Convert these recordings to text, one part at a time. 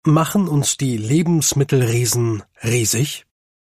Machen uns die Lebensmittelriesen riesig?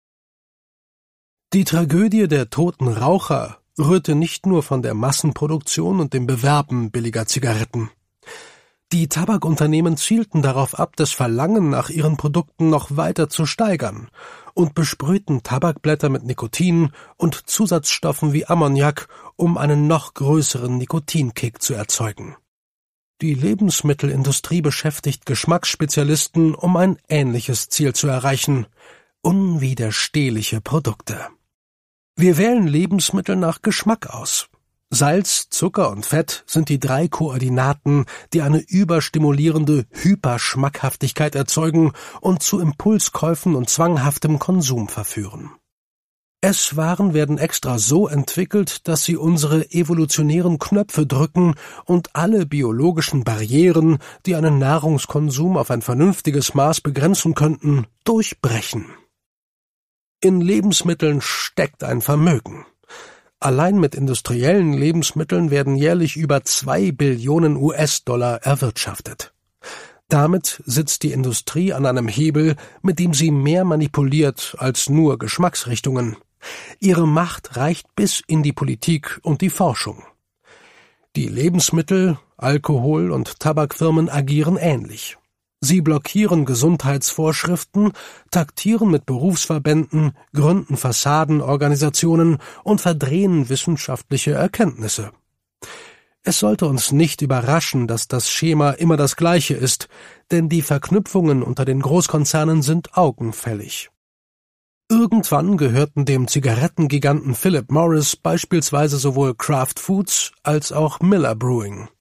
Die Tragödie der toten Raucher rührte nicht nur von der Massenproduktion und dem Bewerben billiger Zigaretten. Die Tabakunternehmen zielten darauf ab, das Verlangen nach ihren Produkten noch weiter zu steigern und besprühten Tabakblätter mit Nikotin und Zusatzstoffen wie Ammoniak, um einen noch größeren Nikotinkick zu erzeugen. Die Lebensmittelindustrie beschäftigt Geschmacksspezialisten, um ein ähnliches Ziel zu erreichen: unwiderstehliche Produkte. Wir wählen Lebensmittel nach Geschmack aus. Salz, Zucker und Fett sind die 3 Koordinaten, die eine überstimulierende Hyperschmackhaftigkeit erzeugen und zu Impulskäufen und zwanghaftem Konsum verführen. Esswaren werden extra so entwickelt, dass sie unsere evolutionären Knöpfe drücken und alle biologischen Barrieren, die einen Nahrungskonsum auf ein vernünftiges Maß begrenzen könnten, durchbrechen. In Lebensmitteln steckt ein Vermögen. Allein mit industriellen Lebensmitteln werden jährlich über 2 Billionen US-Dollar erwirtschaftet. Damit sitzt die Industrie an einem Hebel, mit dem sie mehr manipuliert als nur Geschmacksrichtungen. Ihre Macht reicht bis in die Politik und die Forschung. Die Lebensmittel-, Alkohol- und Tabakfirmen agieren ähnlich. Sie blockieren Gesundheitsvorschriften, taktieren mit Berufsverbänden, gründen Fassadenorganisationen und verdrehen wissenschaftliche Erkenntnisse. Es sollte uns nicht überraschen, dass das Schema immer das gleiche ist, denn die Verknüpfungen unter den Großkonzernen sind augenfällig. Irgendwann gehörten dem Zigarettengiganten Philip Morris beispielsweise sowohl Kraft Foods als auch Miller Brewing.